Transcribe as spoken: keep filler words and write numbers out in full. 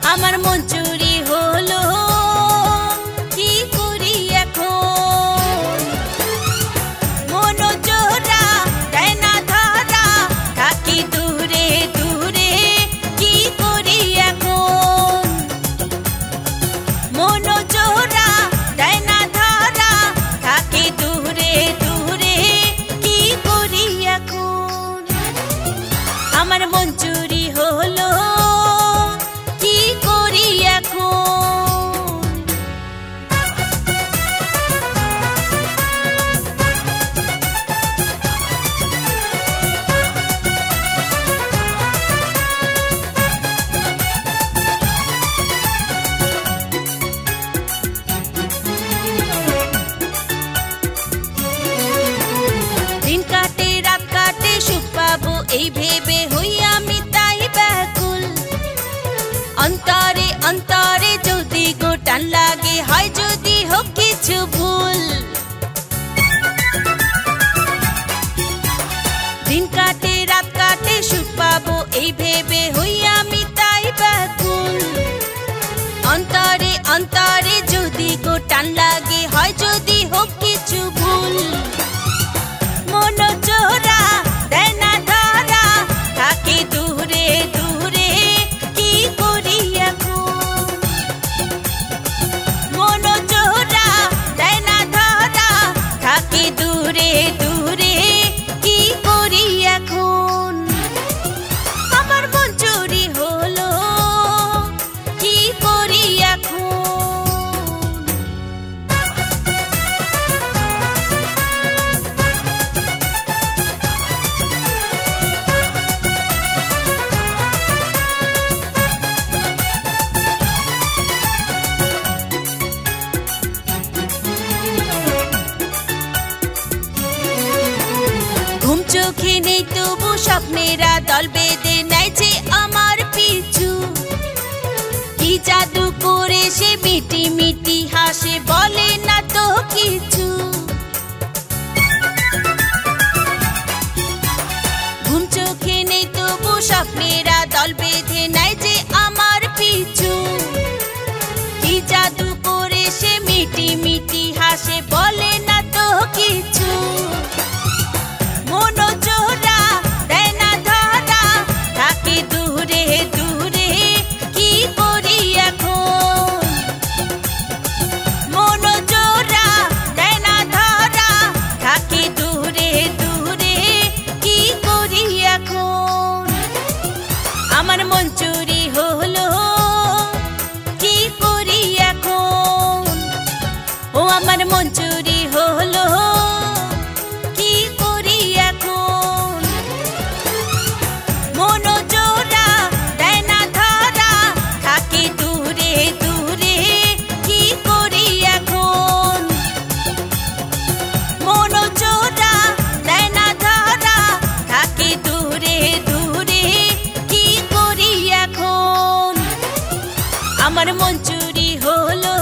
আমার মন চুরি হলো, কি করি এখন? মন জোড়া দেয় না ধরা, থাকি দূরে দূরে, কি করি এখন? মন জোড়া দেয় না ধরা, থাকি দূরে দূরে, কি করি এখন? আমার মন চুরি হলো, কি করি এখন? দিন কাটে রাত কাটে সুখ পাবো এই ভেবে হই আমি তাই ব্যাকুল। অন্তরে অন্তরে যদি গো টান লাগে, হয় যদি হোক কিছু ভুল। দিন কাটে রাত কাটে সুখ পাবো এই ভেবে হই আমি তাই ব্যাকুল। অন্তরে অন্তরে যদি গো টান লাগে, হয় যদি হোক কিছু ভুল। মন জোড়া দেয় না ধরা, থাকি দূরে দূরে, কি করি এখন? মন জোড়া দেয় না ধরা, থাকি দূরে দূরে, কি করি এখন? আমার মন চুরি হলো, কি করি এখন? ঘুম চোখে নেই তবু স্বপ্নেরা দল বেঁধে নেয় যে আমার পিছু। কি জাদু করে সে মিটি মিটি হাসে, বলে না তো কিছু। ঘুম চোখে নেই তবু স্বপ্নেরা দল বেঁধে নেয় যে আমার পিছু। কি জাদু করে সে মিটি মিটি হাসে, বলে না তো কিছু। মন জোড়া দেয় না ধরা, থাকি দূরে দূরে, কি করি এখন? মন জোড়া দেয় না ধরা, থাকি দূরে দূরে, কি করি এখন? আমার মন চুরি হলো, কি করি এখন? ও আমার মন চুরি হলো, কি করি এখন? মন জোড়া দেয় না ধরা, থাকি দূরে দূরে, কি করি এখন? মন জোড়া দেয় না ধরা, থাকি দূরে দূরে, কি করি এখন? আমার মন চুরি হলো।